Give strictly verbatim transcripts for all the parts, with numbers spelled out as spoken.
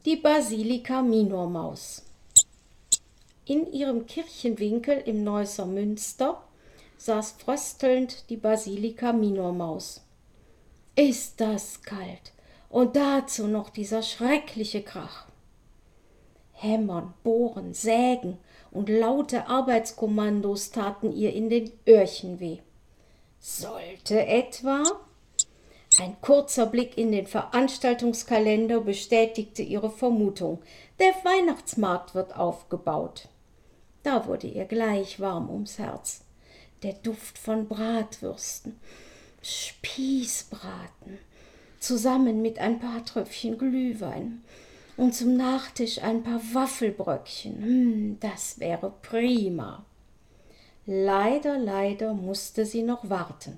Die Basilika Minormaus. In ihrem Kirchenwinkel im Neusser Münster saß fröstelnd die Basilika Minormaus. Ist das kalt, und dazu noch dieser schreckliche Krach. Hämmern, Bohren, Sägen und laute Arbeitskommandos taten ihr in den Öhrchen weh. Sollte etwa? Ein kurzer Blick in den Veranstaltungskalender bestätigte ihre Vermutung. Der Weihnachtsmarkt wird aufgebaut. Da wurde ihr gleich warm ums Herz. Der Duft von Bratwürsten, Spießbraten, zusammen mit ein paar Tröpfchen Glühwein und zum Nachtisch ein paar Waffelbröckchen. Hm, das wäre prima. Leider, leider musste sie noch warten.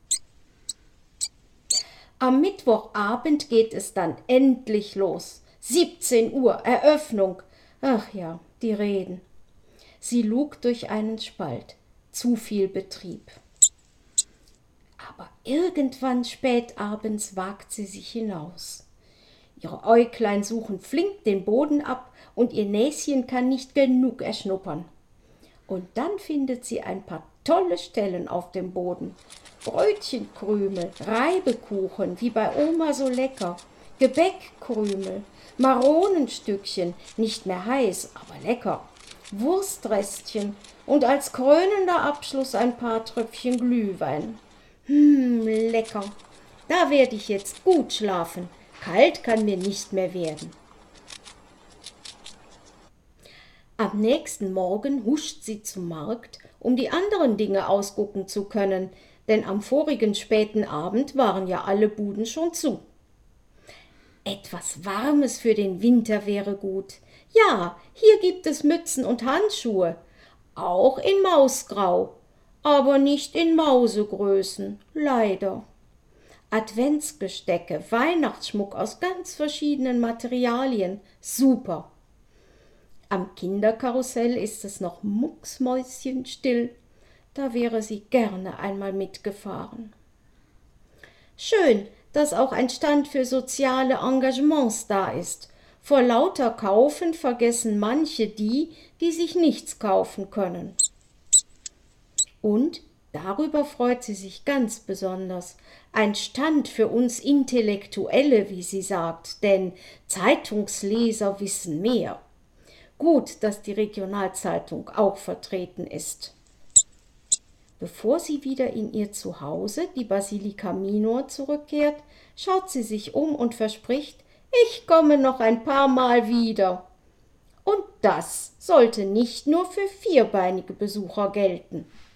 Am Mittwochabend geht es dann endlich los. siebzehn Uhr, Eröffnung. Ach ja, die Reden. Sie lug durch einen Spalt. Zu viel Betrieb. Aber irgendwann spät abends wagt sie sich hinaus. Ihre Äuglein suchen flink den Boden ab und ihr Näschen kann nicht genug erschnuppern. Und dann findet sie ein paar tolle Stellen auf dem Boden. Brötchenkrümel, Reibekuchen, wie bei Oma so lecker, Gebäckkrümel, Maronenstückchen, nicht mehr heiß, aber lecker, Wurstrestchen und als krönender Abschluss ein paar Tröpfchen Glühwein. Hm, lecker. Da werde ich jetzt gut schlafen. Kalt kann mir nicht mehr werden. Am nächsten Morgen huscht sie zum Markt, um die anderen Dinge ausgucken zu können, denn am vorigen späten Abend waren ja alle Buden schon zu. Etwas Warmes für den Winter wäre gut. Ja, hier gibt es Mützen und Handschuhe, auch in Mausgrau, aber nicht in Mausegrößen, leider. Adventsgestecke, Weihnachtsschmuck aus ganz verschiedenen Materialien, super. Am Kinderkarussell ist es noch mucksmäuschenstill, da wäre sie gerne einmal mitgefahren. Schön, dass auch ein Stand für soziale Engagements da ist. Vor lauter Kaufen vergessen manche die, die sich nichts kaufen können. Und darüber freut sie sich ganz besonders. Ein Stand für uns Intellektuelle, wie sie sagt, denn Zeitungsleser wissen mehr. Gut, dass die Regionalzeitung auch vertreten ist. Bevor sie wieder in ihr Zuhause, die Basilika Minor, zurückkehrt, schaut sie sich um und verspricht, ich komme noch ein paar Mal wieder. Und das sollte nicht nur für vierbeinige Besucher gelten.